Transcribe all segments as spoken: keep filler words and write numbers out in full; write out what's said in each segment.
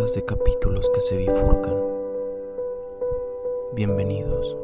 Podcast de capítulos que se bifurcan. Bienvenidos.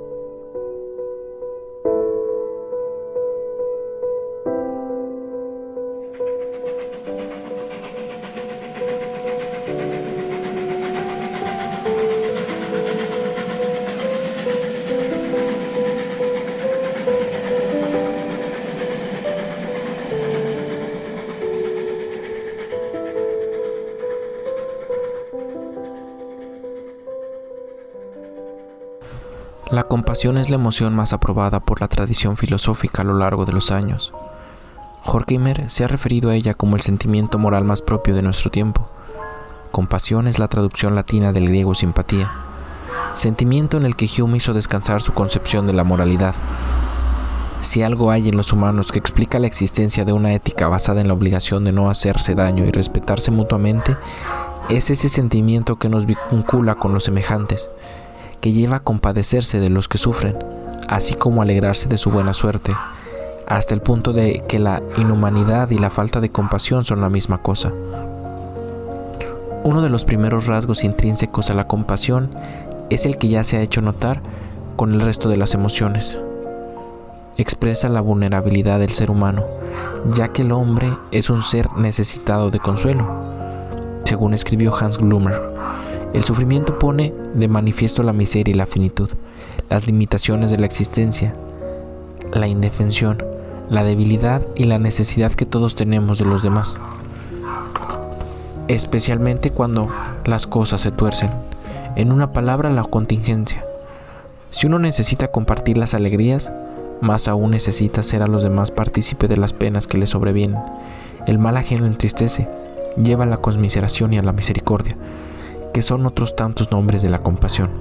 La compasión es la emoción más aprobada por la tradición filosófica a lo largo de los años. Horkheimer se ha referido a ella como el sentimiento moral más propio de nuestro tiempo. Compasión es la traducción latina del griego simpatía, sentimiento en el que Hume hizo descansar su concepción de la moralidad. Si algo hay en los humanos que explica la existencia de una ética basada en la obligación de no hacerse daño y respetarse mutuamente, es ese sentimiento que nos vincula con los semejantes, que lleva a compadecerse de los que sufren, así como a alegrarse de su buena suerte, hasta el punto de que la inhumanidad y la falta de compasión son la misma cosa. Uno de los primeros rasgos intrínsecos a la compasión es el que ya se ha hecho notar con el resto de las emociones. Expresa la vulnerabilidad del ser humano, ya que el hombre es un ser necesitado de consuelo, según escribió Hans Glömer. El sufrimiento pone de manifiesto la miseria y la finitud, las limitaciones de la existencia, la indefensión, la debilidad y la necesidad que todos tenemos de los demás, especialmente cuando las cosas se tuercen. En una palabra, la contingencia. Si uno necesita compartir las alegrías, más aún necesita ser a los demás partícipe de las penas que le sobrevienen. El mal ajeno entristece, lleva a la conmiseración y a la misericordia, que son otros tantos nombres de la compasión.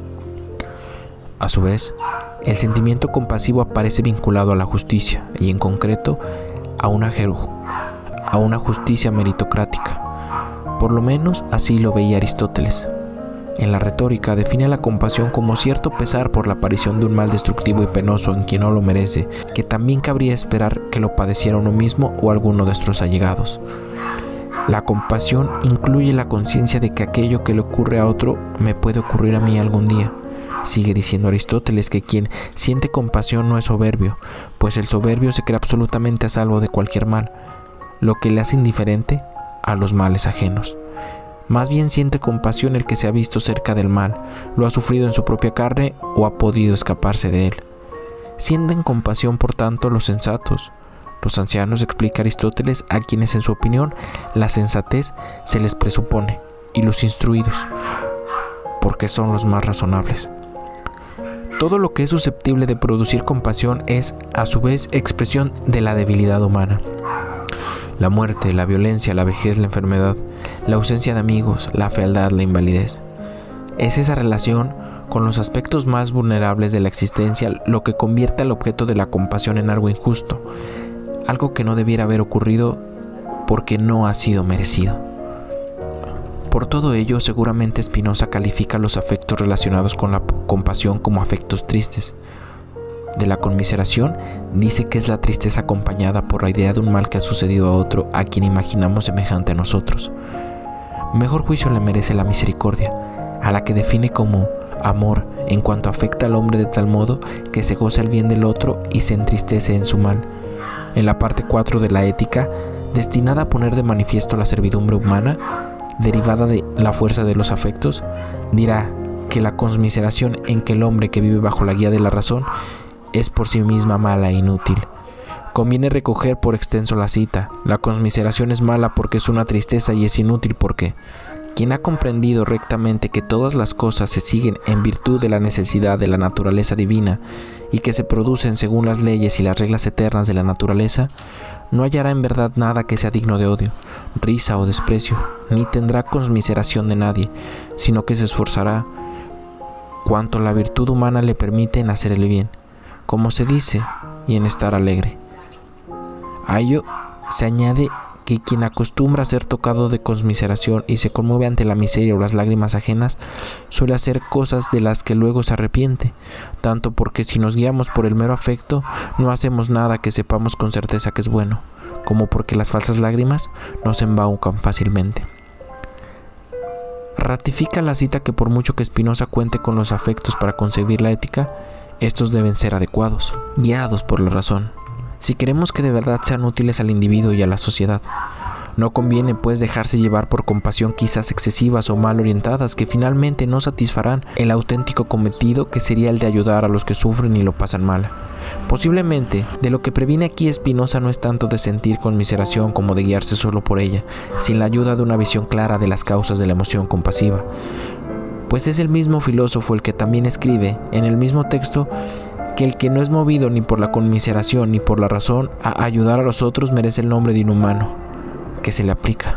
A su vez, el sentimiento compasivo aparece vinculado a la justicia, y en concreto a una, a una justicia meritocrática. Por lo menos así lo veía Aristóteles. En la retórica define la compasión como cierto pesar por la aparición de un mal destructivo y penoso en quien no lo merece, que también cabría esperar que lo padeciera uno mismo o alguno de nuestros allegados. La compasión incluye la conciencia de que aquello que le ocurre a otro me puede ocurrir a mí algún día. Sigue diciendo Aristóteles que quien siente compasión no es soberbio, pues el soberbio se cree absolutamente a salvo de cualquier mal, lo que le hace indiferente a los males ajenos. Más bien siente compasión el que se ha visto cerca del mal, lo ha sufrido en su propia carne o ha podido escaparse de él. Sienten compasión, por tanto, los sensatos, los ancianos, explica Aristóteles, a quienes en su opinión la sensatez se les presupone, y los instruidos, porque son los más razonables. Todo lo que es susceptible de producir compasión es, a su vez, expresión de la debilidad humana. La muerte, la violencia, la vejez, la enfermedad, la ausencia de amigos, la fealdad, la invalidez. Es esa relación con los aspectos más vulnerables de la existencia lo que convierte al objeto de la compasión en algo injusto, algo que no debiera haber ocurrido porque no ha sido merecido. Por todo ello, seguramente Spinoza califica los afectos relacionados con la compasión como afectos tristes. De la conmiseración, dice que es la tristeza acompañada por la idea de un mal que ha sucedido a otro a quien imaginamos semejante a nosotros. Mejor juicio le merece la misericordia, a la que define como amor en cuanto afecta al hombre de tal modo que se goza el bien del otro y se entristece en su mal. En la parte cuatro de la ética, destinada a poner de manifiesto la servidumbre humana, derivada de la fuerza de los afectos, dirá que la conmiseración en que el hombre que vive bajo la guía de la razón es por sí misma mala e inútil. Conviene recoger por extenso la cita. La conmiseración es mala porque es una tristeza y es inútil porque quien ha comprendido rectamente que todas las cosas se siguen en virtud de la necesidad de la naturaleza divina y que se producen según las leyes y las reglas eternas de la naturaleza, no hallará en verdad nada que sea digno de odio, risa o desprecio, ni tendrá conmiseración de nadie, sino que se esforzará cuanto la virtud humana le permite en hacer el bien, como se dice, y en estar alegre. A ello se añade que quien acostumbra a ser tocado de conmiseración y se conmueve ante la miseria o las lágrimas ajenas, suele hacer cosas de las que luego se arrepiente, tanto porque si nos guiamos por el mero afecto, no hacemos nada que sepamos con certeza que es bueno, como porque las falsas lágrimas nos embaucan fácilmente. ratifica la cita que por mucho que Spinoza cuente con los afectos para concebir la ética, estos deben ser adecuados, guiados por la razón, si queremos que de verdad sean útiles al individuo y a la sociedad. No conviene pues dejarse llevar por compasión quizás excesivas o mal orientadas que finalmente no satisfarán el auténtico cometido, que sería el de ayudar a los que sufren y lo pasan mal. Posiblemente, de lo que previene aquí Spinoza no es tanto de sentir conmiseración como de guiarse solo por ella, sin la ayuda de una visión clara de las causas de la emoción compasiva. Pues es el mismo filósofo el que también escribe, en el mismo texto, que el que no es movido ni por la conmiseración ni por la razón a ayudar a los otros merece el nombre de inhumano, que se le aplica.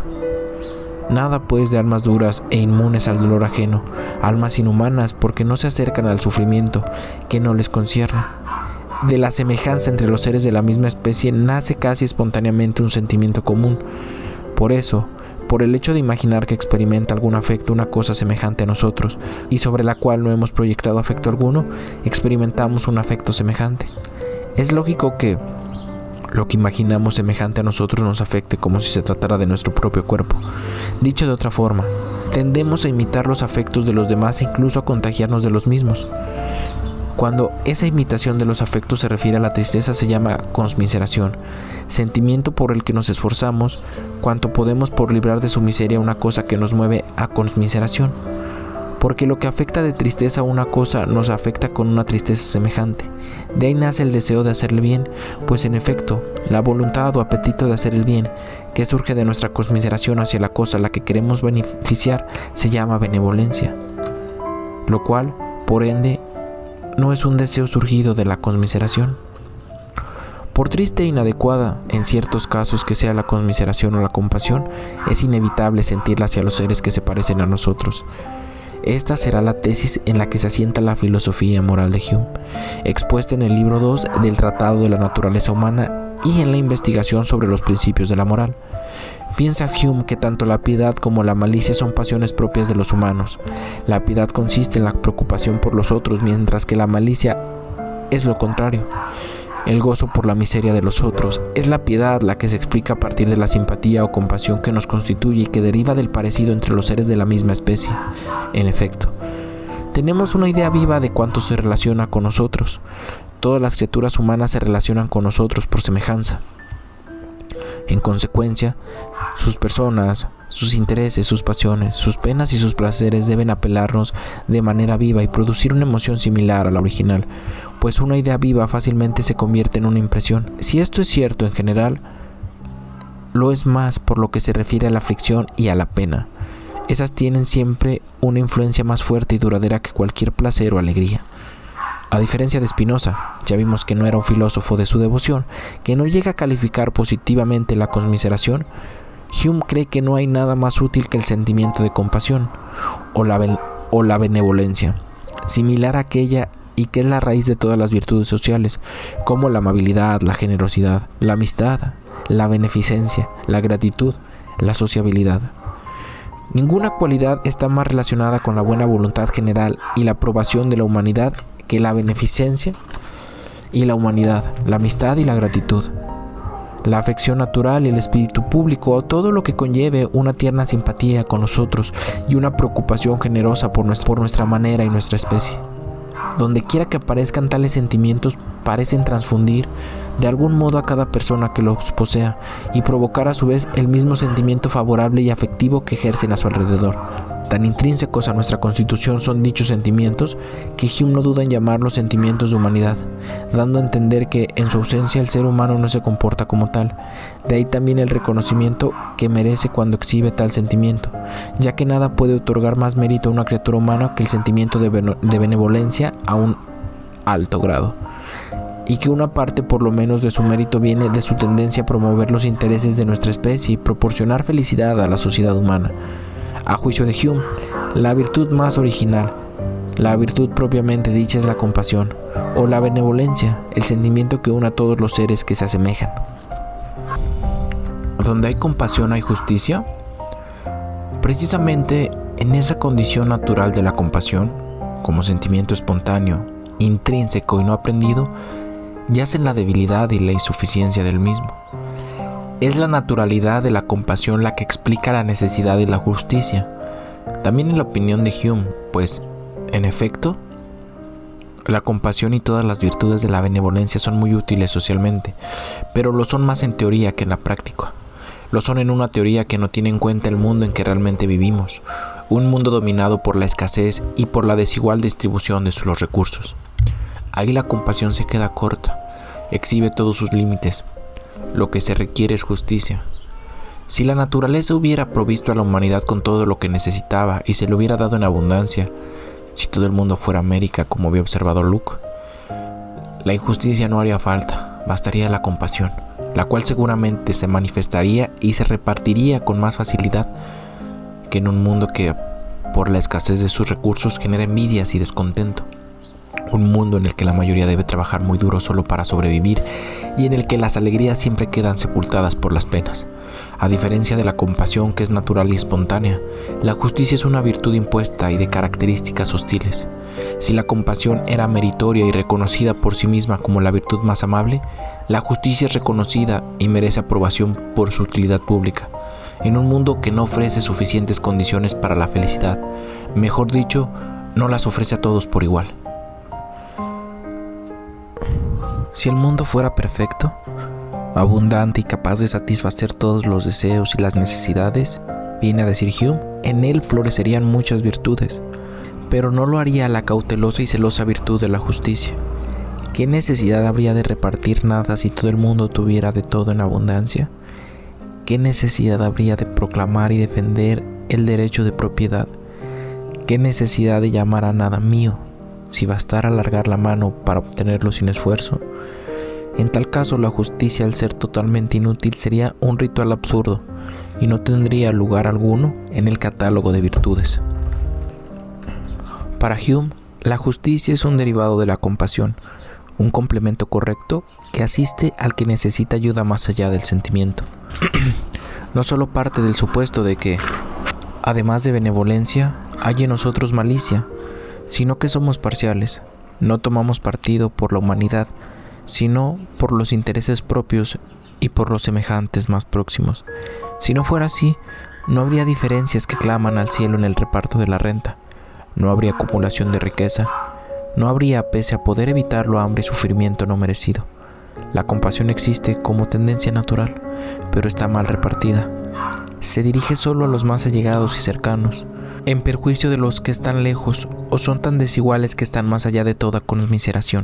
Nada pues de almas duras e inmunes al dolor ajeno, almas inhumanas porque no se acercan al sufrimiento que no les concierne. De la semejanza entre los seres de la misma especie nace casi espontáneamente un sentimiento común. Por eso, por el hecho de imaginar que experimenta algún afecto una cosa semejante a nosotros, y sobre la cual no hemos proyectado afecto alguno, experimentamos un afecto semejante. Es lógico que lo que imaginamos semejante a nosotros nos afecte como si se tratara de nuestro propio cuerpo. Dicho de otra forma, tendemos a imitar los afectos de los demás e incluso a contagiarnos de los mismos. Cuando esa imitación de los afectos se refiere a la tristeza, se llama conmiseración, sentimiento por el que nos esforzamos cuanto podemos por librar de su miseria una cosa que nos mueve a conmiseración. Porque lo que afecta de tristeza a una cosa nos afecta con una tristeza semejante. De ahí nace el deseo de hacerle bien, pues en efecto, la voluntad o apetito de hacer el bien, que surge de nuestra conmiseración hacia la cosa a la que queremos beneficiar, se llama benevolencia, lo cual, por ende, no es un deseo surgido de la conmiseración. Por triste e inadecuada, en ciertos casos, que sea la conmiseración o la compasión, es inevitable sentirla hacia los seres que se parecen a nosotros. Esta será la tesis en la que se asienta la filosofía moral de Hume, expuesta en el libro dos del Tratado de la Naturaleza Humana y en la investigación sobre los principios de la moral. Piensa Hume que tanto la piedad como la malicia son pasiones propias de los humanos. La piedad consiste en la preocupación por los otros, mientras que la malicia es lo contrario, el gozo por la miseria de los otros. Es la piedad la que se explica a partir de la simpatía o compasión que nos constituye y que deriva del parecido entre los seres de la misma especie. En efecto, tenemos una idea viva de cuánto se relaciona con nosotros. Todas las criaturas humanas se relacionan con nosotros por semejanza. En consecuencia, sus personas, sus intereses, sus pasiones, sus penas y sus placeres deben apelarnos de manera viva y producir una emoción similar a la original, pues una idea viva fácilmente se convierte en una impresión. Si esto es cierto en general, lo es más por lo que se refiere a la aflicción y a la pena. Esas tienen siempre una influencia más fuerte y duradera que cualquier placer o alegría. A diferencia de Spinoza, ya vimos que no era un filósofo de su devoción, que no llega a calificar positivamente la conmiseración. Hume cree que no hay nada más útil que el sentimiento de compasión o la, ben- o la benevolencia, similar a aquella y que es la raíz de todas las virtudes sociales, como la amabilidad, la generosidad, la amistad, la beneficencia, la gratitud, la sociabilidad. Ninguna cualidad está más relacionada con la buena voluntad general y la aprobación de la humanidad que la beneficencia y la humanidad, la amistad y la gratitud, la afección natural y el espíritu público, o todo lo que conlleve una tierna simpatía con los otros y una preocupación generosa por nuestra, por nuestra manera y nuestra especie. Donde quiera que aparezcan tales sentimientos, parecen transfundir de algún modo a cada persona que los posea y provocar a su vez el mismo sentimiento favorable y afectivo que ejercen a su alrededor. Tan intrínsecos a nuestra constitución son dichos sentimientos que Hume no duda en llamarlos sentimientos de humanidad, dando a entender que en su ausencia el ser humano no se comporta como tal. De ahí también el reconocimiento que merece cuando exhibe tal sentimiento, ya que nada puede otorgar más mérito a una criatura humana que el sentimiento de, bene- de benevolencia a un alto grado, y que una parte por lo menos de su mérito viene de su tendencia a promover los intereses de nuestra especie y proporcionar felicidad a la sociedad humana. A juicio de Hume, la virtud más original, la virtud propiamente dicha, es la compasión, o la benevolencia, el sentimiento que une a todos los seres que se asemejan. ¿Donde hay compasión hay justicia? Precisamente en esa condición natural de la compasión, como sentimiento espontáneo, intrínseco y no aprendido, yacen la debilidad y la insuficiencia del mismo. Es la naturalidad de la compasión la que explica la necesidad de la justicia, También en la opinión de Hume, pues, en efecto, la compasión y todas las virtudes de la benevolencia son muy útiles socialmente, pero lo son más en teoría que en la práctica. Lo son en una teoría que no tiene en cuenta el mundo en que realmente vivimos, un mundo dominado por la escasez y por la desigual distribución de los recursos. Ahí la compasión se queda corta, exhibe todos sus límites. Lo que se requiere es justicia. Si la naturaleza hubiera provisto a la humanidad con todo lo que necesitaba y se le hubiera dado en abundancia, si todo el mundo fuera América, como había observado Luke, la injusticia no haría falta, bastaría la compasión, la cual seguramente se manifestaría y se repartiría con más facilidad que en un mundo que, por la escasez de sus recursos, genera envidias y descontento. Un mundo en el que la mayoría debe trabajar muy duro solo para sobrevivir y en el que las alegrías siempre quedan sepultadas por las penas. A diferencia de la compasión, que es natural y espontánea, la justicia es una virtud impuesta y de características hostiles. Si la compasión era meritoria y reconocida por sí misma como la virtud más amable, la justicia es reconocida y merece aprobación por su utilidad pública. En un mundo que no ofrece suficientes condiciones para la felicidad, mejor dicho, no las ofrece a todos por igual. Si el mundo fuera perfecto, abundante y capaz de satisfacer todos los deseos y las necesidades, viene a decir Hume, en él florecerían muchas virtudes, pero no lo haría la cautelosa y celosa virtud de la justicia. ¿Qué necesidad habría de repartir nada si todo el mundo tuviera de todo en abundancia? ¿Qué necesidad habría de proclamar y defender el derecho de propiedad? ¿Qué necesidad de llamar a nada mío, si bastara alargar la mano para obtenerlo sin esfuerzo? En tal caso, la justicia, al ser totalmente inútil, sería un ritual absurdo y no tendría lugar alguno en el catálogo de virtudes. Para Hume, la justicia es un derivado de la compasión, un complemento correcto que asiste al que necesita ayuda más allá del sentimiento. No solo parte del supuesto de que, además de benevolencia, hay en nosotros malicia, sino que somos parciales, no tomamos partido por la humanidad, sino por los intereses propios y por los semejantes más próximos. Si no fuera así, no habría diferencias que claman al cielo en el reparto de la renta, no habría acumulación de riqueza, no habría, pese a poder evitarlo, hambre y sufrimiento no merecido. La compasión existe como tendencia natural, pero está mal repartida. Se dirige solo a los más allegados y cercanos, en perjuicio de los que están lejos o son tan desiguales que están más allá de toda conmiseración.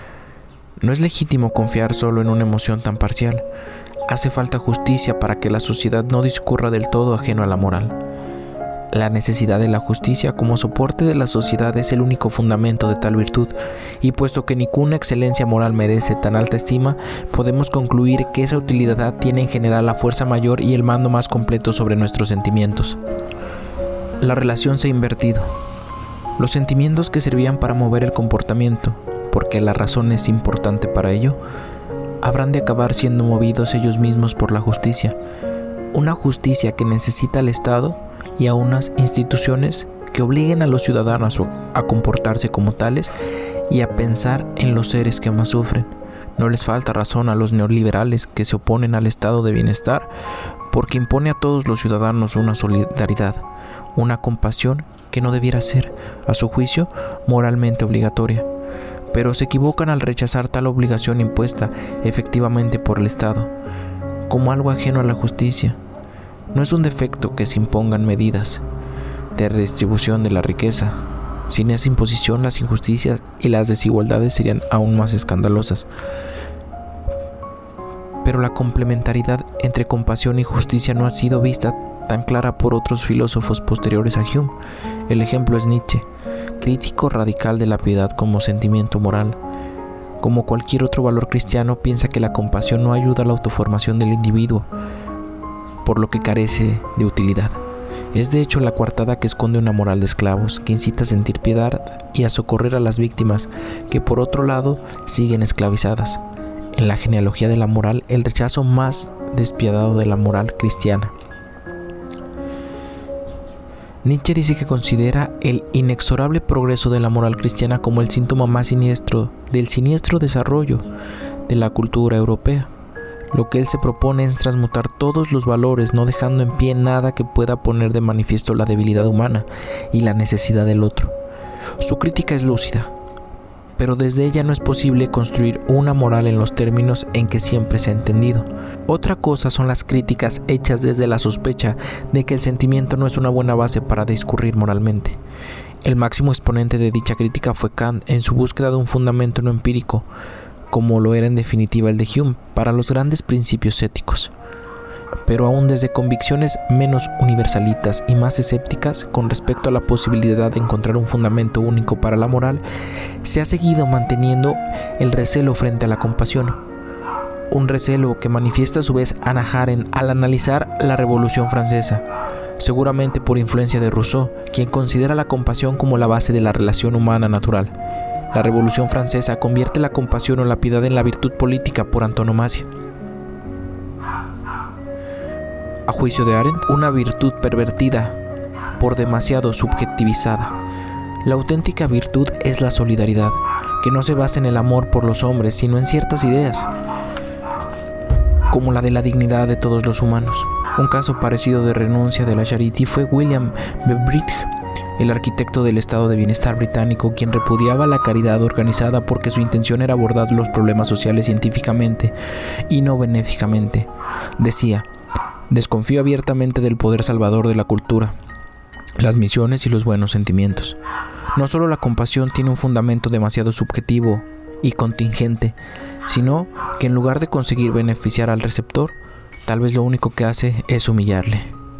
No es legítimo confiar solo en una emoción tan parcial. Hace falta justicia para que la sociedad no discurra del todo ajeno a la moral. La necesidad de la justicia como soporte de la sociedad es el único fundamento de tal virtud, y puesto que ninguna excelencia moral merece tan alta estima, podemos concluir que esa utilidad tiene en general la fuerza mayor y el mando más completo sobre nuestros sentimientos. La relación se ha invertido. Los sentimientos que servían para mover el comportamiento, porque la razón es importante para ello, habrán de acabar siendo movidos ellos mismos por la justicia, una justicia que necesita al Estado y a unas instituciones que obliguen a los ciudadanos a comportarse como tales y a pensar en los seres que más sufren. No les falta razón a los neoliberales que se oponen al estado de bienestar, porque impone a todos los ciudadanos una solidaridad, una compasión que no debiera ser, a su juicio, moralmente obligatoria. Pero se equivocan al rechazar tal obligación impuesta efectivamente por el Estado, como algo ajeno a la justicia. No es un defecto que se impongan medidas de redistribución de la riqueza. Sin esa imposición, las injusticias y las desigualdades serían aún más escandalosas. Pero la complementariedad entre compasión y justicia no ha sido vista tan clara por otros filósofos posteriores a Hume. El ejemplo es Nietzsche, crítico radical de la piedad como sentimiento moral. Como cualquier otro valor cristiano, piensa que la compasión no ayuda a la autoformación del individuo, por lo que carece de utilidad. Es de hecho la coartada que esconde una moral de esclavos, que incita a sentir piedad y a socorrer a las víctimas, que por otro lado siguen esclavizadas. En la genealogía de la moral, el rechazo más despiadado de la moral cristiana. Nietzsche dice que considera el inexorable progreso de la moral cristiana como el síntoma más siniestro del siniestro desarrollo de la cultura europea. Lo que él se propone es transmutar todos los valores, no dejando en pie nada que pueda poner de manifiesto la debilidad humana y la necesidad del otro. Su crítica es lúcida, pero desde ella no es posible construir una moral en los términos en que siempre se ha entendido. Otra cosa son las críticas hechas desde la sospecha de que el sentimiento no es una buena base para discurrir moralmente. El máximo exponente de dicha crítica fue Kant en su búsqueda de un fundamento no empírico, como lo era en definitiva el de Hume para los grandes principios éticos. Pero aún desde convicciones menos universalistas y más escépticas con respecto a la posibilidad de encontrar un fundamento único para la moral, se ha seguido manteniendo el recelo frente a la compasión. Un recelo que manifiesta a su vez Hannah Arendt al analizar la Revolución Francesa, seguramente por influencia de Rousseau, quien considera la compasión como la base de la relación humana natural. La Revolución Francesa convierte la compasión o la piedad en la virtud política por antonomasia. A juicio de Arendt, una virtud pervertida, por demasiado subjetivizada. La auténtica virtud es la solidaridad, que no se basa en el amor por los hombres, sino en ciertas ideas, como la de la dignidad de todos los humanos. Un caso parecido de renuncia de la Charity fue William Beveridge, el arquitecto del estado de bienestar británico, quien repudiaba la caridad organizada porque su intención era abordar los problemas sociales científicamente y no benéficamente. Decía: desconfío abiertamente del poder salvador de la cultura, las misiones y los buenos sentimientos. No solo la compasión tiene un fundamento demasiado subjetivo y contingente, sino que en lugar de conseguir beneficiar al receptor, tal vez lo único que hace es humillarle.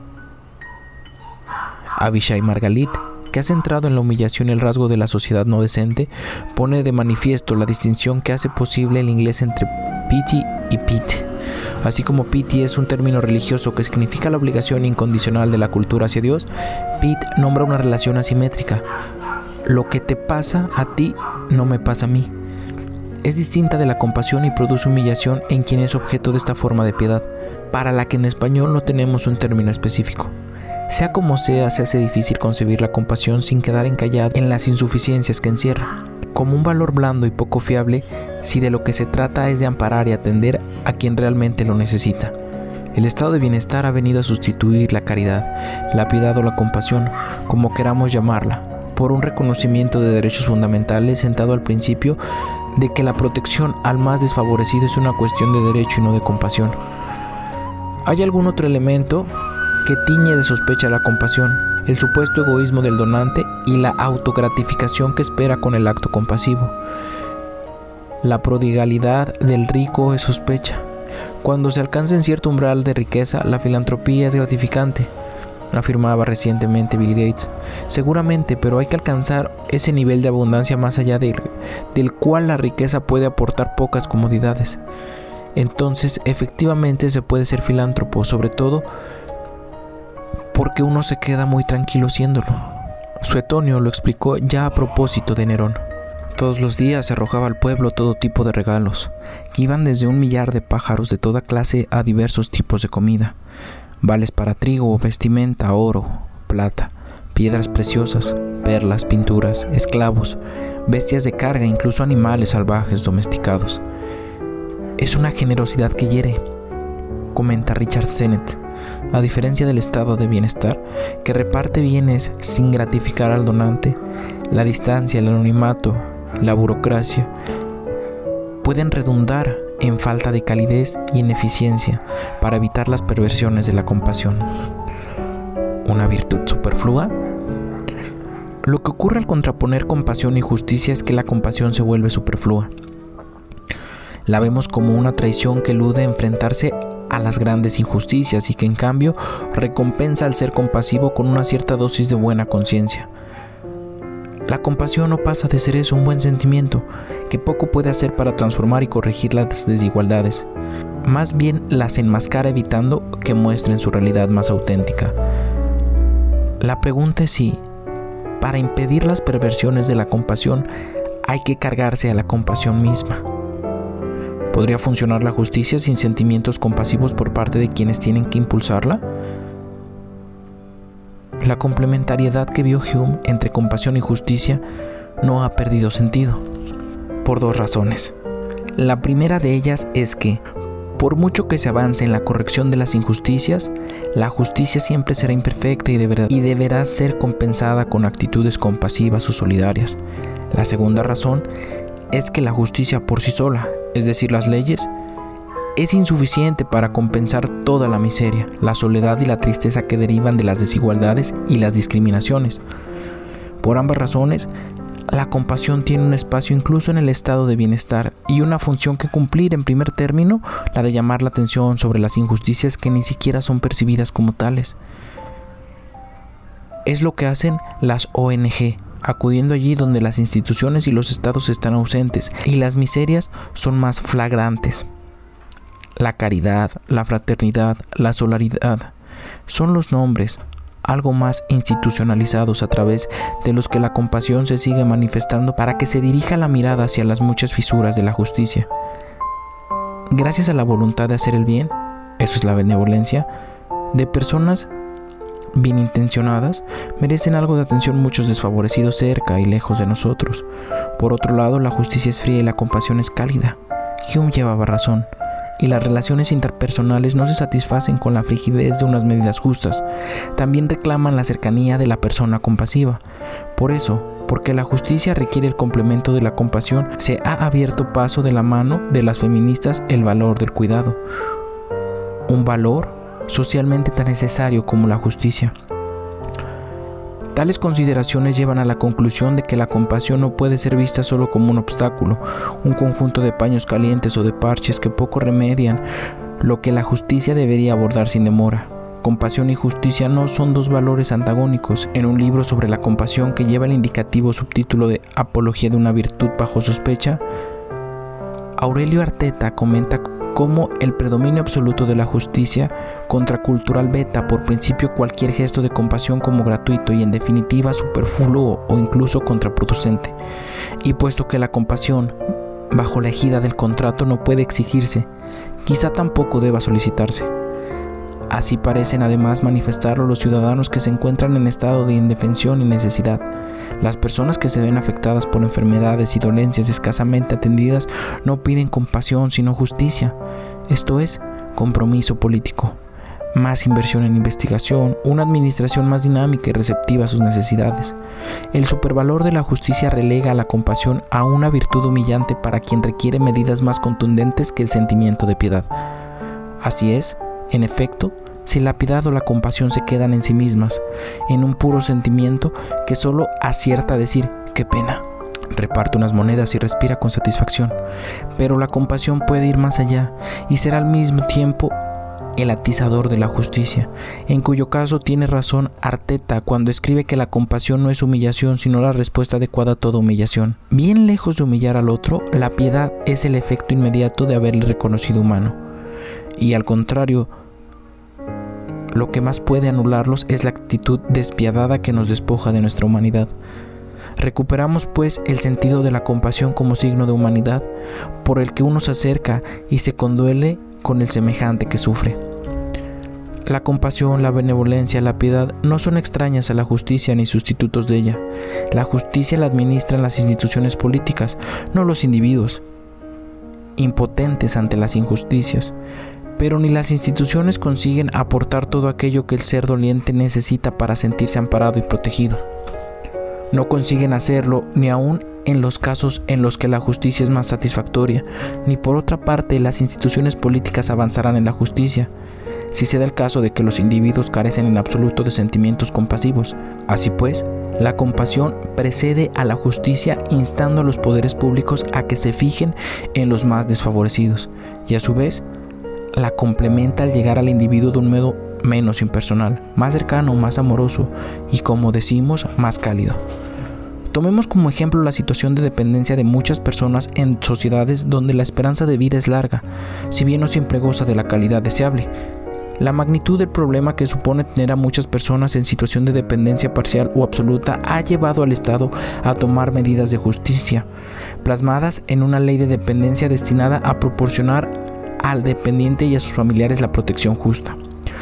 Avishai Margalit, que ha centrado en la humillación el rasgo de la sociedad no decente, pone de manifiesto la distinción que hace posible el inglés entre pity y pit. Así como pity es un término religioso que significa la obligación incondicional de la cultura hacia Dios, pit nombra una relación asimétrica. Lo que te pasa a ti no me pasa a mí. Es distinta de la compasión y produce humillación en quien es objeto de esta forma de piedad, para la que en español no tenemos un término específico. Sea como sea, se hace difícil concebir la compasión sin quedar encallado en las insuficiencias que encierra, como un valor blando y poco fiable si de lo que se trata es de amparar y atender a quien realmente lo necesita. El estado de bienestar ha venido a sustituir la caridad, la piedad o la compasión, como queramos llamarla, por un reconocimiento de derechos fundamentales sentado al principio de que la protección al más desfavorecido es una cuestión de derecho y no de compasión. ¿Hay algún otro elemento que tiñe de sospecha la compasión? El supuesto egoísmo del donante y la autogratificación que espera con el acto compasivo. La prodigalidad del rico es sospecha. Cuando se alcanza en cierto umbral de riqueza, la filantropía es gratificante, afirmaba recientemente Bill Gates. Seguramente, pero hay que alcanzar ese nivel de abundancia más allá del, del cual la riqueza puede aportar pocas comodidades. Entonces, efectivamente se puede ser filántropo, sobre todo porque uno se queda muy tranquilo siéndolo. Suetonio lo explicó ya a propósito de Nerón. Todos los días se arrojaba al pueblo todo tipo de regalos, que iban desde un millar de pájaros de toda clase a diversos tipos de comida, vales para trigo, vestimenta, oro, plata, piedras preciosas, perlas, pinturas, esclavos, bestias de carga, incluso animales salvajes domesticados. Es una generosidad que hiere, comenta Richard Sennett, a diferencia del estado de bienestar, que reparte bienes sin gratificar al donante. La distancia, el anonimato, la burocracia pueden redundar en falta de calidez y en eficiencia para evitar las perversiones de la compasión. ¿Una virtud superflua? Lo que ocurre al contraponer compasión y justicia es que la compasión se vuelve superflua. La vemos como una traición que elude enfrentarse a las grandes injusticias y que en cambio recompensa al ser compasivo con una cierta dosis de buena conciencia. La compasión no pasa de ser eso, un buen sentimiento, que poco puede hacer para transformar y corregir las desigualdades. Más bien las enmascara evitando que muestren su realidad más auténtica. La pregunta es si, para impedir las perversiones de la compasión, hay que cargarse a la compasión misma. ¿Podría funcionar la justicia sin sentimientos compasivos por parte de quienes tienen que impulsarla? La complementariedad que vio Hume entre compasión y justicia no ha perdido sentido, por dos razones. La primera de ellas es que, Por mucho que se avance en la corrección de las injusticias, la justicia siempre será imperfecta y deberá, y deberá ser compensada con actitudes compasivas o solidarias. La segunda razón es que la justicia por sí sola, es decir, las leyes, es insuficiente para compensar toda la miseria, la soledad y la tristeza que derivan de las desigualdades y las discriminaciones. Por ambas razones, la compasión tiene un espacio incluso en el estado de bienestar y una función que cumplir. En primer término, la de llamar la atención sobre las injusticias que ni siquiera son percibidas como tales. Es lo que hacen las O N Ge, acudiendo allí donde las instituciones y los estados están ausentes y las miserias son más flagrantes. La caridad, la fraternidad, la solidaridad son los nombres algo más institucionalizados a través de los que la compasión se sigue manifestando para que se dirija la mirada hacia las muchas fisuras de la justicia. Gracias a la voluntad de hacer el bien, eso es la benevolencia, de personas bien intencionadas, merecen algo de atención muchos desfavorecidos cerca y lejos de nosotros. Por otro lado, la justicia es fría y la compasión es cálida. Hume llevaba razón. Y las relaciones interpersonales no se satisfacen con la frigidez de unas medidas justas, también reclaman la cercanía de la persona compasiva. Por eso, porque la justicia requiere el complemento de la compasión, se ha abierto paso de la mano de las feministas el valor del cuidado, un valor socialmente tan necesario como la justicia. Tales consideraciones llevan a la conclusión de que la compasión no puede ser vista solo como un obstáculo, un conjunto de paños calientes o de parches que poco remedian lo que la justicia debería abordar sin demora. Compasión y justicia no son dos valores antagónicos. En un libro sobre la compasión que lleva el indicativo subtítulo de Apología de una virtud bajo sospecha, Aurelio Arteta comenta cómo el predominio absoluto de la justicia contracultural veta por principio cualquier gesto de compasión como gratuito y en definitiva superfluo o incluso contraproducente. Y puesto que la compasión, bajo la égida del contrato, no puede exigirse, quizá tampoco deba solicitarse. Así parecen además manifestarlo los ciudadanos que se encuentran en estado de indefensión y necesidad. Las personas que se ven afectadas por enfermedades y dolencias escasamente atendidas no piden compasión sino justicia, esto es, compromiso político, más inversión en investigación, una administración más dinámica y receptiva a sus necesidades. El supervalor de la justicia relega a la compasión a una virtud humillante para quien requiere medidas más contundentes que el sentimiento de piedad. Así es, en efecto, si la piedad o la compasión se quedan en sí mismas, en un puro sentimiento que solo acierta a decir ¡qué pena!, reparte unas monedas y respira con satisfacción. Pero la compasión puede ir más allá y será al mismo tiempo el atizador de la justicia, en cuyo caso tiene razón Arteta cuando escribe que la compasión no es humillación sino la respuesta adecuada a toda humillación. Bien lejos de humillar al otro, la piedad es el efecto inmediato de haberle reconocido humano. Y al contrario, lo que más puede anularlos es la actitud despiadada que nos despoja de nuestra humanidad. Recuperamos pues el sentido de la compasión como signo de humanidad por el que uno se acerca y se conduele con el semejante que sufre. La compasión, la benevolencia, la piedad no son extrañas a la justicia ni sustitutos de ella. La justicia la administran las instituciones políticas, no los individuos, impotentes ante las injusticias. Pero ni las instituciones consiguen aportar todo aquello que el ser doliente necesita para sentirse amparado y protegido. No consiguen hacerlo ni aun en los casos en los que la justicia es más satisfactoria, ni por otra parte las instituciones políticas avanzarán en la justicia, si se da el caso de que los individuos carecen en absoluto de sentimientos compasivos. Así pues, la compasión precede a la justicia, instando a los poderes públicos a que se fijen en los más desfavorecidos, y a su vez la complementa al llegar al individuo de un modo menos impersonal, más cercano, más amoroso y, como decimos, más cálido. Tomemos como ejemplo la situación de dependencia de muchas personas en sociedades donde la esperanza de vida es larga, si bien no siempre goza de la calidad deseable. La magnitud del problema que supone tener a muchas personas en situación de dependencia parcial o absoluta ha llevado al Estado a tomar medidas de justicia, plasmadas en una ley de dependencia destinada a proporcionar al dependiente y a sus familiares la protección justa.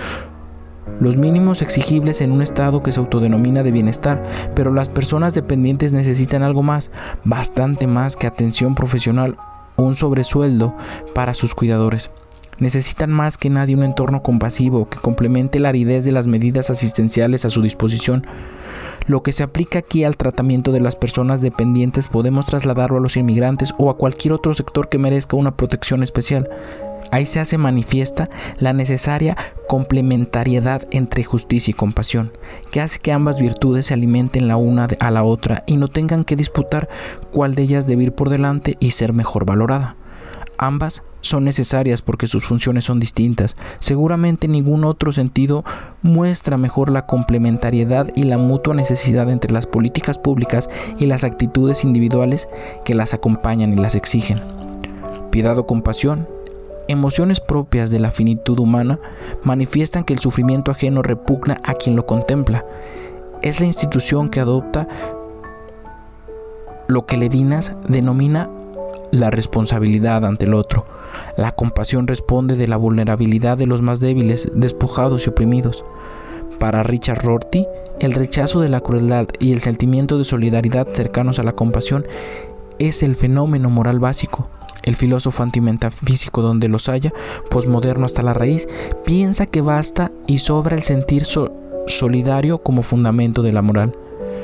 Los mínimos exigibles en un estado que se autodenomina de bienestar, pero las personas dependientes necesitan algo más, bastante más que atención profesional o un sobresueldo para sus cuidadores. Necesitan más que nadie un entorno compasivo que complemente la aridez de las medidas asistenciales a su disposición. Lo que se aplica aquí al tratamiento de las personas dependientes podemos trasladarlo a los inmigrantes o a cualquier otro sector que merezca una protección especial. Ahí se hace manifiesta la necesaria complementariedad entre justicia y compasión, que hace que ambas virtudes se alimenten la una a la otra y no tengan que disputar cuál de ellas debe ir por delante y ser mejor valorada. Ambas son necesarias porque sus funciones son distintas. Seguramente ningún otro sentido muestra mejor la complementariedad y la mutua necesidad entre las políticas públicas y las actitudes individuales que las acompañan y las exigen. Piedad o compasión, emociones propias de la finitud humana, manifiestan que el sufrimiento ajeno repugna a quien lo contempla. Es la institución que adopta lo que Levinas denomina la responsabilidad ante el otro. La compasión responde de la vulnerabilidad de los más débiles, despojados y oprimidos. Para Richard Rorty, el rechazo de la crueldad y el sentimiento de solidaridad cercanos a la compasión es el fenómeno moral básico. El filósofo antimetafísico donde los haya, posmoderno hasta la raíz, piensa que basta y sobra el sentir so- solidario como fundamento de la moral.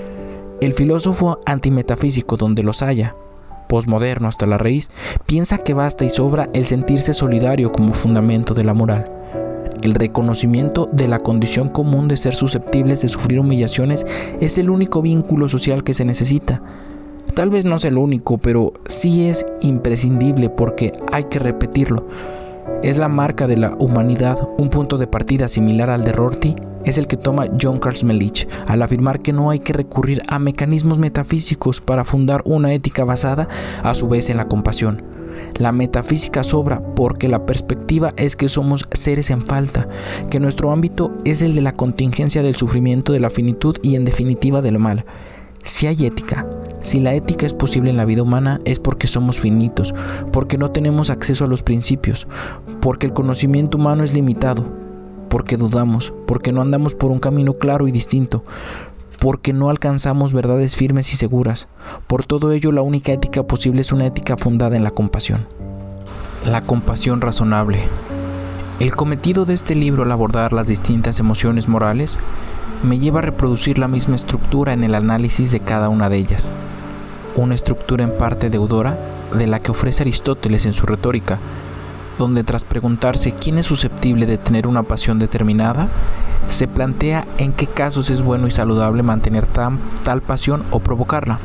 El filósofo antimetafísico donde los haya, posmoderno hasta la raíz, piensa que basta y sobra el sentirse solidario como fundamento de la moral. El reconocimiento de la condición común de ser susceptibles de sufrir humillaciones es el único vínculo social que se necesita. Tal vez no sea el único, pero sí es imprescindible porque hay que repetirlo. Es la marca de la humanidad. Un punto de partida similar al de Rorty es el que toma John Carl-Smelich al afirmar que no hay que recurrir a mecanismos metafísicos para fundar una ética basada a su vez en la compasión. La metafísica sobra porque la perspectiva es que somos seres en falta, que nuestro ámbito es el de la contingencia del sufrimiento, de la finitud y en definitiva del mal. Si hay ética, si la ética es posible en la vida humana es porque somos finitos, porque no tenemos acceso a los principios, porque el conocimiento humano es limitado, porque dudamos, porque no andamos por un camino claro y distinto, porque no alcanzamos verdades firmes y seguras. Por todo ello, la única ética posible es una ética fundada en la compasión. La compasión razonable. El cometido de este libro al abordar las distintas emociones morales me lleva a reproducir la misma estructura en el análisis de cada una de ellas. Una estructura en parte deudora de la que ofrece Aristóteles en su Retórica, donde tras preguntarse quién es susceptible de tener una pasión determinada, se plantea en qué casos es bueno y saludable mantener tan, tal pasión o provocarla.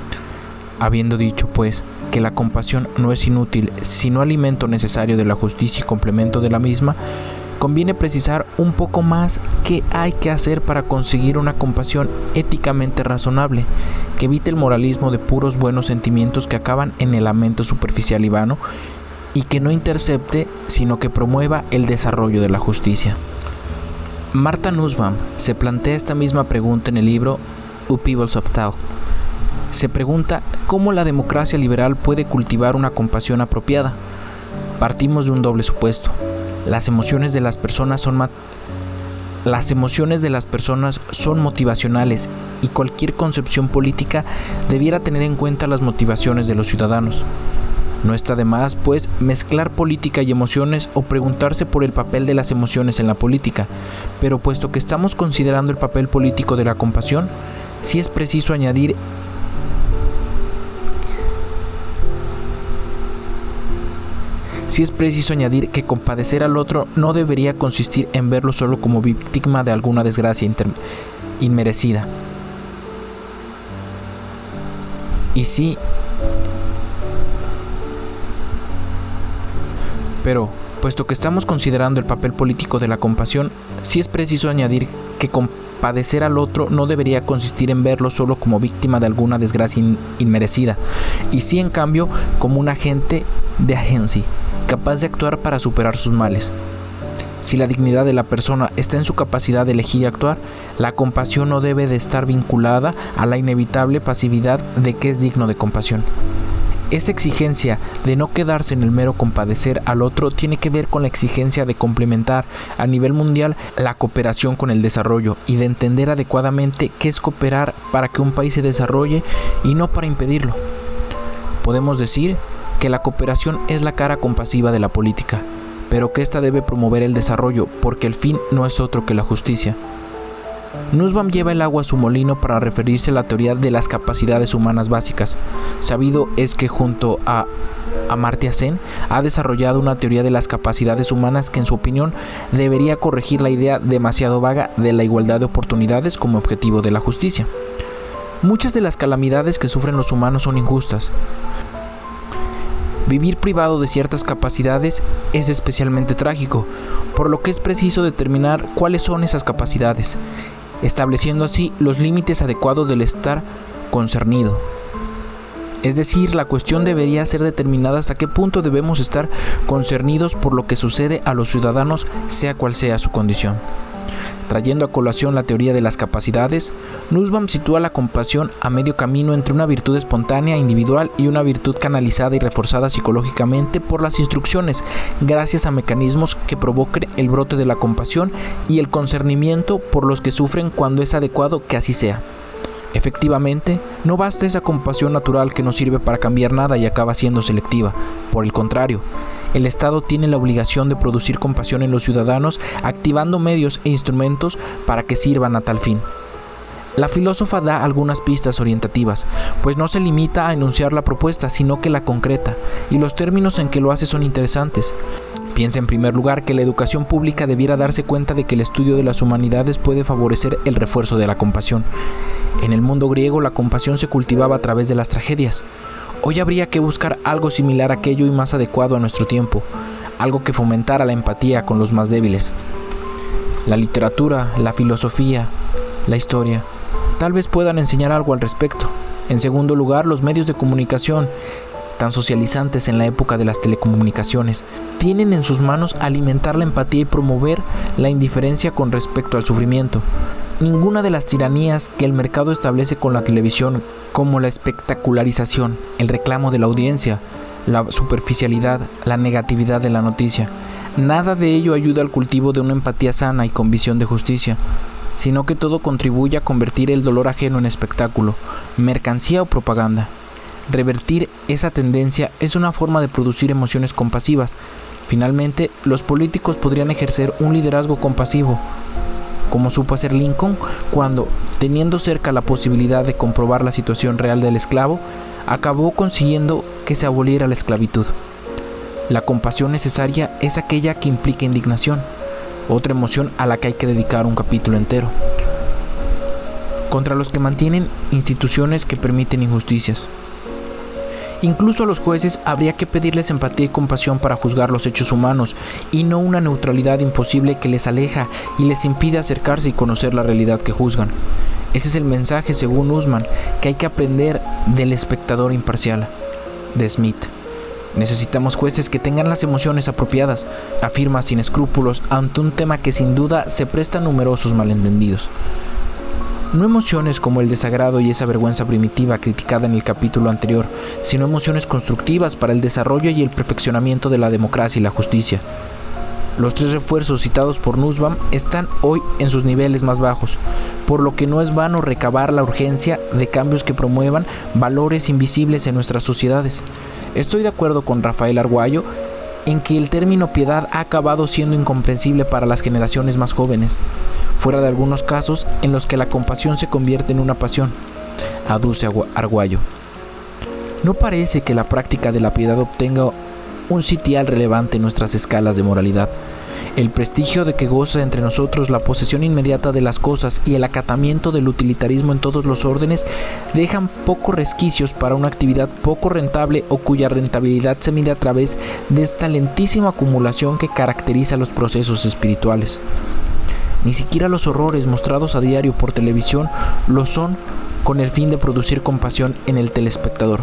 Habiendo dicho, pues, que la compasión no es inútil, sino alimento necesario de la justicia y complemento de la misma, conviene precisar un poco más qué hay que hacer para conseguir una compasión éticamente razonable, que evite el moralismo de puros buenos sentimientos que acaban en el lamento superficial y vano, y que no intercepte, sino que promueva el desarrollo de la justicia. Martha Nussbaum se plantea esta misma pregunta en el libro Upheavals of Thought. Se pregunta cómo la democracia liberal puede cultivar una compasión apropiada. Partimos de un doble supuesto. Las emociones de las personas son mat- las emociones de las personas son motivacionales y cualquier concepción política debiera tener en cuenta las motivaciones de los ciudadanos. No está de más, pues, mezclar política y emociones o preguntarse por el papel de las emociones en la política, pero puesto que estamos considerando el papel político de la compasión, sí es preciso añadir Sí es preciso añadir que compadecer al otro no debería consistir en verlo solo como víctima de alguna desgracia inter- inmerecida. Y sí, pero, puesto que estamos considerando el papel político de la compasión, sí es preciso añadir que compadecer al otro no debería consistir en verlo solo como víctima de alguna desgracia in- inmerecida, y sí, en cambio, como un agente de agencia, capaz de actuar para superar sus males. Si la dignidad de la persona está en su capacidad de elegir y actuar, la compasión no debe de estar vinculada a la inevitable pasividad de que es digno de compasión. Esa exigencia de no quedarse en el mero compadecer al otro tiene que ver con la exigencia de complementar a nivel mundial la cooperación con el desarrollo y de entender adecuadamente qué es cooperar para que un país se desarrolle y no para impedirlo. Podemos decir que la cooperación es la cara compasiva de la política, pero que ésta debe promover el desarrollo, porque el fin no es otro que la justicia. Nussbaum lleva el agua a su molino para referirse a la teoría de las capacidades humanas básicas. Sabido es que junto a Amartya Sen ha desarrollado una teoría de las capacidades humanas que en su opinión debería corregir la idea demasiado vaga de la igualdad de oportunidades como objetivo de la justicia. Muchas de las calamidades que sufren los humanos son injustas. Vivir privado de ciertas capacidades es especialmente trágico, por lo que es preciso determinar cuáles son esas capacidades, estableciendo así los límites adecuados del estar concernido. Es decir, la cuestión debería ser determinada hasta qué punto debemos estar concernidos por lo que sucede a los ciudadanos, sea cual sea su condición. Trayendo a colación la teoría de las capacidades, Nussbaum sitúa la compasión a medio camino entre una virtud espontánea, individual, y una virtud canalizada y reforzada psicológicamente por las instrucciones, gracias a mecanismos que provoquen el brote de la compasión y el concernimiento por los que sufren cuando es adecuado que así sea. Efectivamente, no basta esa compasión natural que no sirve para cambiar nada y acaba siendo selectiva. Por el contrario, el Estado tiene la obligación de producir compasión en los ciudadanos, activando medios e instrumentos para que sirvan a tal fin. La filósofa da algunas pistas orientativas, pues no se limita a enunciar la propuesta, sino que la concreta, y los términos en que lo hace son interesantes. Piensa en primer lugar que la educación pública debiera darse cuenta de que el estudio de las humanidades puede favorecer el refuerzo de la compasión. En el mundo griego la compasión se cultivaba a través de las tragedias. Hoy habría que buscar algo similar a aquello y más adecuado a nuestro tiempo, algo que fomentara la empatía con los más débiles. La literatura, la filosofía, la historia, tal vez puedan enseñar algo al respecto. En segundo lugar, los medios de comunicación, tan socializantes en la época de las telecomunicaciones, tienen en sus manos alimentar la empatía y promover la indiferencia con respecto al sufrimiento. Ninguna de las tiranías que el mercado establece con la televisión, como la espectacularización, el reclamo de la audiencia, la superficialidad, la negatividad de la noticia, nada de ello ayuda al cultivo de una empatía sana y con visión de justicia, sino que todo contribuye a convertir el dolor ajeno en espectáculo, mercancía o propaganda. Revertir esa tendencia es una forma de producir emociones compasivas. Finalmente, los políticos podrían ejercer un liderazgo compasivo, como supo hacer Lincoln cuando, teniendo cerca la posibilidad de comprobar la situación real del esclavo, acabó consiguiendo que se aboliera la esclavitud. La compasión necesaria es aquella que implica indignación, otra emoción a la que hay que dedicar un capítulo entero, contra los que mantienen instituciones que permiten injusticias. Incluso a los jueces habría que pedirles empatía y compasión para juzgar los hechos humanos, y no una neutralidad imposible que les aleja y les impide acercarse y conocer la realidad que juzgan. Ese es el mensaje, según Nussbaum, que hay que aprender del espectador imparcial, de Smith. Necesitamos jueces que tengan las emociones apropiadas, afirma sin escrúpulos ante un tema que sin duda se presta a numerosos malentendidos. No emociones como el desagrado y esa vergüenza primitiva criticada en el capítulo anterior, sino emociones constructivas para el desarrollo y el perfeccionamiento de la democracia y la justicia. Los tres refuerzos citados por Nussbaum están hoy en sus niveles más bajos, por lo que no es vano recabar la urgencia de cambios que promuevan valores invisibles en nuestras sociedades. Estoy de acuerdo con Rafael Argüello en que el término piedad ha acabado siendo incomprensible para las generaciones más jóvenes, fuera de algunos casos en los que la compasión se convierte en una pasión, aduce Argüello. No parece que la práctica de la piedad obtenga un sitial relevante en nuestras escalas de moralidad. El prestigio de que goza entre nosotros la posesión inmediata de las cosas y el acatamiento del utilitarismo en todos los órdenes dejan pocos resquicios para una actividad poco rentable o cuya rentabilidad se mide a través de esta lentísima acumulación que caracteriza los procesos espirituales. Ni siquiera los horrores mostrados a diario por televisión lo son con el fin de producir compasión en el telespectador.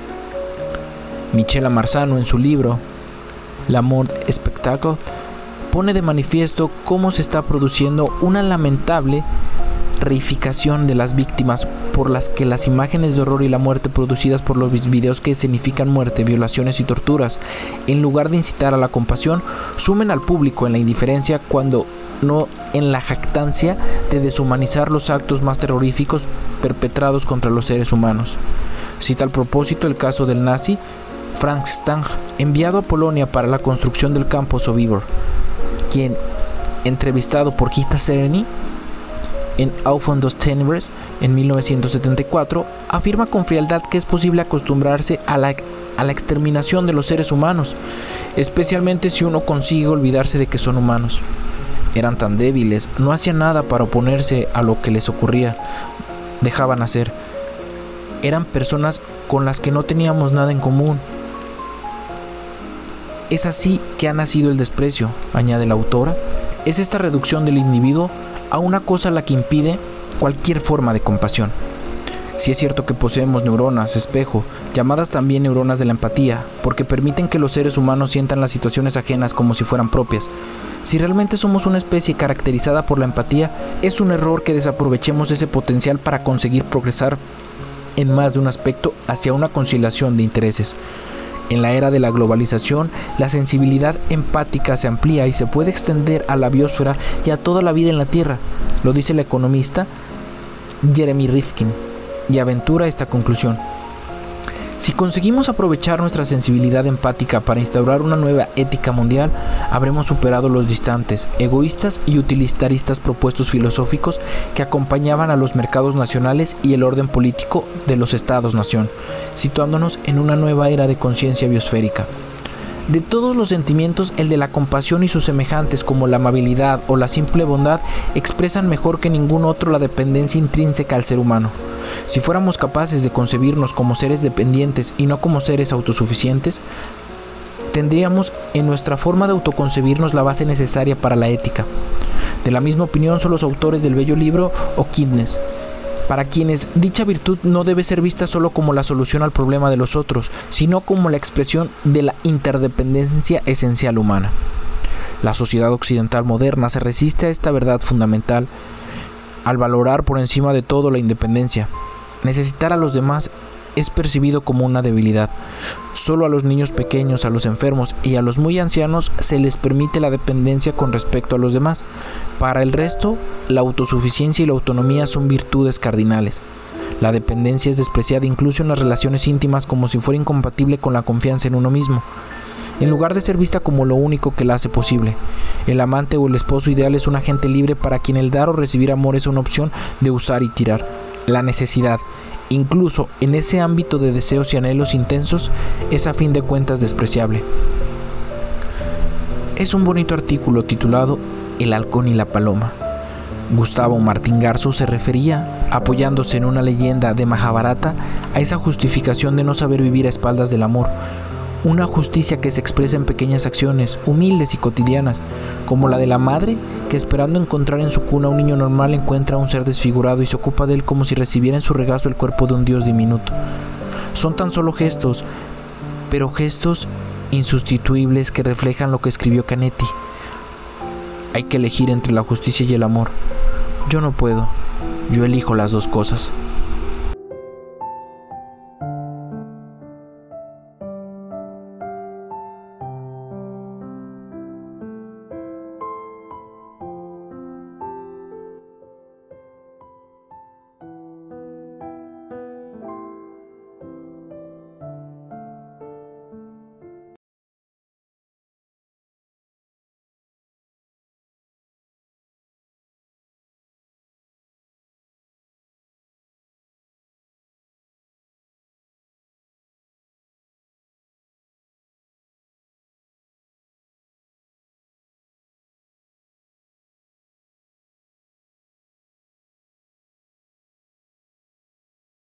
Michela Marzano, en su libro L'amour spectacle, pone de manifiesto cómo se está produciendo una lamentable reificación de las víctimas, por las que las imágenes de horror y la muerte producidas por los videos que escenifican muerte, violaciones y torturas, en lugar de incitar a la compasión, sumen al público en la indiferencia, cuando no en la jactancia de deshumanizar los actos más terroríficos perpetrados contra los seres humanos. Cita al propósito el caso del nazi Frank Stang, enviado a Polonia para la construcción del campo Sobibor, quien, entrevistado por Kita Sereny en Auf und das Tenebres en mil novecientos setenta y cuatro, afirma con frialdad que es posible acostumbrarse a la, a la exterminación de los seres humanos, especialmente si uno consigue olvidarse de que son humanos. Eran tan débiles, no hacían nada para oponerse a lo que les ocurría, dejaban hacer. Eran personas con las que no teníamos nada en común. Es así que ha nacido el desprecio, añade la autora. Es esta reducción del individuo a una cosa la que impide cualquier forma de compasión. Sí es cierto que poseemos neuronas espejo, llamadas también neuronas de la empatía, porque permiten que los seres humanos sientan las situaciones ajenas como si fueran propias. Si realmente somos una especie caracterizada por la empatía, es un error que desaprovechemos ese potencial para conseguir progresar en más de un aspecto hacia una conciliación de intereses. En la era de la globalización, la sensibilidad empática se amplía y se puede extender a la biosfera y a toda la vida en la Tierra, lo dice el economista Jeremy Rifkin, y aventura esta conclusión. Si conseguimos aprovechar nuestra sensibilidad empática para instaurar una nueva ética mundial, habremos superado los distantes, egoístas y utilitaristas propuestos filosóficos que acompañaban a los mercados nacionales y el orden político de los estados-nación, situándonos en una nueva era de conciencia biosférica. De todos los sentimientos, el de la compasión y sus semejantes como la amabilidad o la simple bondad expresan mejor que ningún otro la dependencia intrínseca al ser humano. Si fuéramos capaces de concebirnos como seres dependientes y no como seres autosuficientes, tendríamos en nuestra forma de autoconcebirnos la base necesaria para la ética. De la misma opinión son los autores del bello libro O'Kindness, para quienes dicha virtud no debe ser vista solo como la solución al problema de los otros, sino como la expresión de la interdependencia esencial humana. La sociedad occidental moderna se resiste a esta verdad fundamental al valorar por encima de todo la independencia. Necesitar a los demás es percibido como una debilidad. Solo a los niños pequeños, a los enfermos y a los muy ancianos se les permite la dependencia con respecto a los demás. Para el resto, la autosuficiencia y la autonomía son virtudes cardinales. La dependencia es despreciada incluso en las relaciones íntimas como si fuera incompatible con la confianza en uno mismo, en lugar de ser vista como lo único que la hace posible. El amante o el esposo ideal es un agente libre para quien el dar o recibir amor es una opción de usar y tirar. La necesidad, incluso en ese ámbito de deseos y anhelos intensos, es a fin de cuentas despreciable. Es un bonito artículo titulado El halcón y la paloma. Gustavo Martín Garzo se refería, apoyándose en una leyenda de Mahabharata, a esa justificación de no saber vivir a espaldas del amor, una justicia que se expresa en pequeñas acciones, humildes y cotidianas, como la de la madre que, esperando encontrar en su cuna a un niño normal, encuentra a un ser desfigurado y se ocupa de él como si recibiera en su regazo el cuerpo de un dios diminuto. Son tan solo gestos, pero gestos insustituibles que reflejan lo que escribió Canetti. Hay que elegir entre la justicia y el amor. Yo no puedo, yo elijo las dos cosas.